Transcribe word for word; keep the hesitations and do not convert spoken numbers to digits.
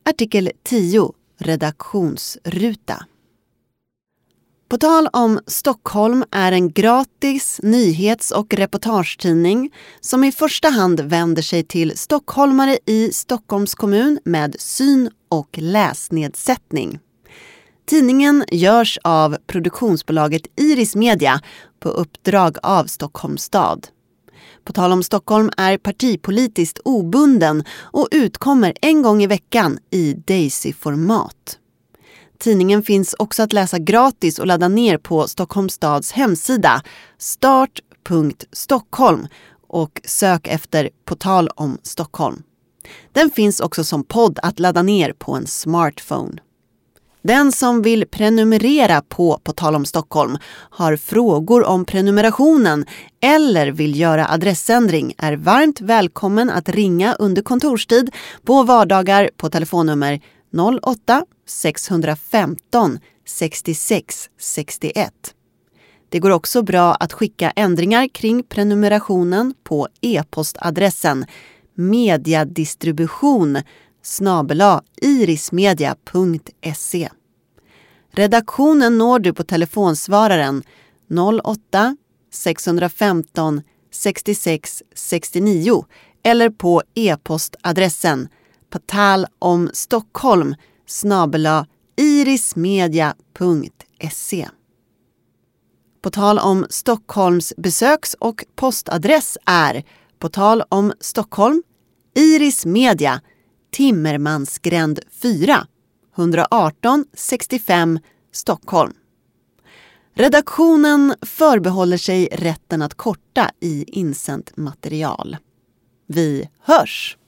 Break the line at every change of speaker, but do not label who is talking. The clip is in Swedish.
Artikel tio. Redaktionsruta. På tal om Stockholm är en gratis nyhets- och reportagetidning som i första hand vänder sig till stockholmare i Stockholms kommun med syn- och läsnedsättning. Tidningen görs av produktionsbolaget Iris Media på uppdrag av Stockholms stad. På tal om Stockholm är partipolitiskt obunden och utkommer en gång i veckan i Daisy-format. Tidningen finns också att läsa gratis och ladda ner på Stockholms stads hemsida start punkt stockholm och sök efter På tal om Stockholm. Den finns också som podd att ladda ner på en smartphone. Den som vill prenumerera på På tal om Stockholm, har frågor om prenumerationen eller vill göra adressändring är varmt välkommen att ringa under kontorstid på vardagar på telefonnummer noll åtta sex femton sextiosex sextioett. Det går också bra att skicka ändringar kring prenumerationen på e-postadressen mediadistribution snabel-a irismedia punkt se. Redaktionen når du på telefonsvararen noll åtta sex femton sextiosex sextionio eller på e-postadressen patalomstockholm snabel-a irismedia punkt se. På tal om Stockholms besöks- och postadress är På tal om Stockholm, Iris Media, Timmermansgränd fyra, ett arton sextiofem Stockholm. Redaktionen förbehåller sig rätten att korta i insänt material. Vi hörs!